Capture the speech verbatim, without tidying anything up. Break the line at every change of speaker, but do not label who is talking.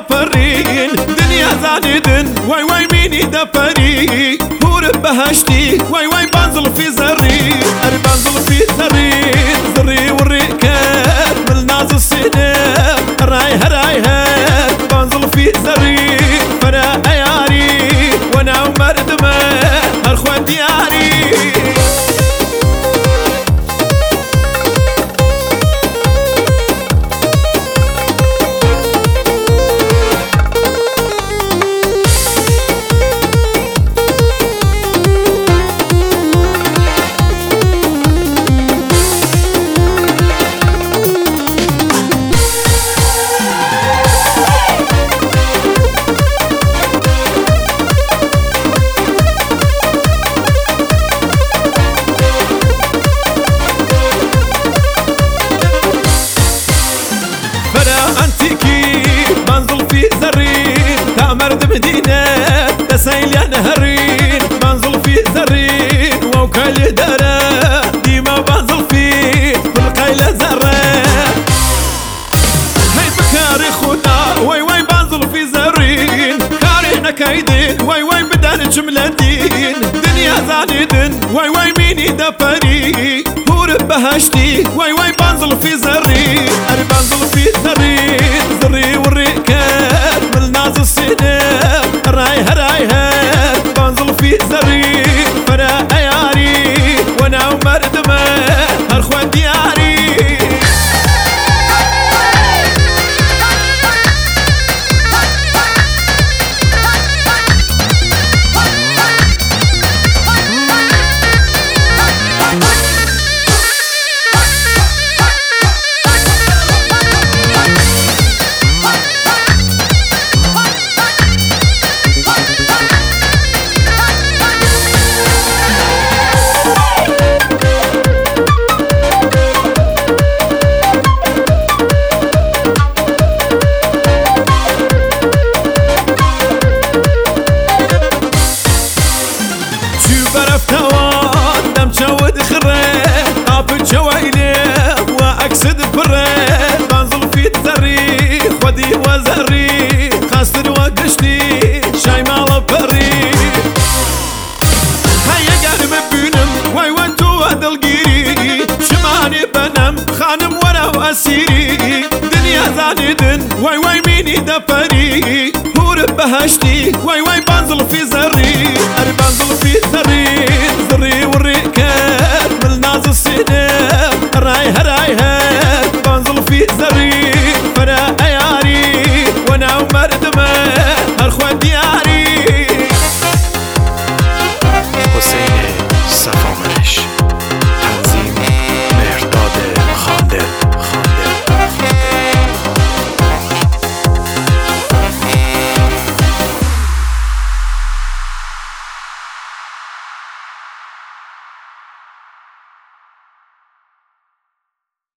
دپرین دنیا زاندن وای وای مینی دپری هور بهشتی وای وای بانزل فی زری ار بانزل فی زری زری وريكات من ناز السنة راي هراي هات بانزل في زري فانا عياري وانا ومردمة هالخوان دياري بنزل في زرين تامرد مدينة تسيل يا نهرين بنزل في زرين ووكال دارة ديما بنزل في بالقيلة زرة هاي بكاري خونا واي واي بنزل في زرين كارينا كايدين واي واي بدان جملتين دنيا زاندن واي واي ميني دبري هور بهشتي واي واي بنزل في زرين اري بنزل في زرين زري وريكات من ناز السنة راي هراي هات بنزل في زري فانا عياري وانا ومردمة هالخوان دياري برفتوان دم جود خريت اب جويلي واكسد بريت بنزل في الزري خدي وزري خاصر وقشتي شاي مال بري هيا قلب بينم واي وانتو هذا القيري شماني بنم خانم ورا واسيري دنيا زاندن واي واي ميني دبري هور بهشتي واي واي بنزل في زري اري بنزل في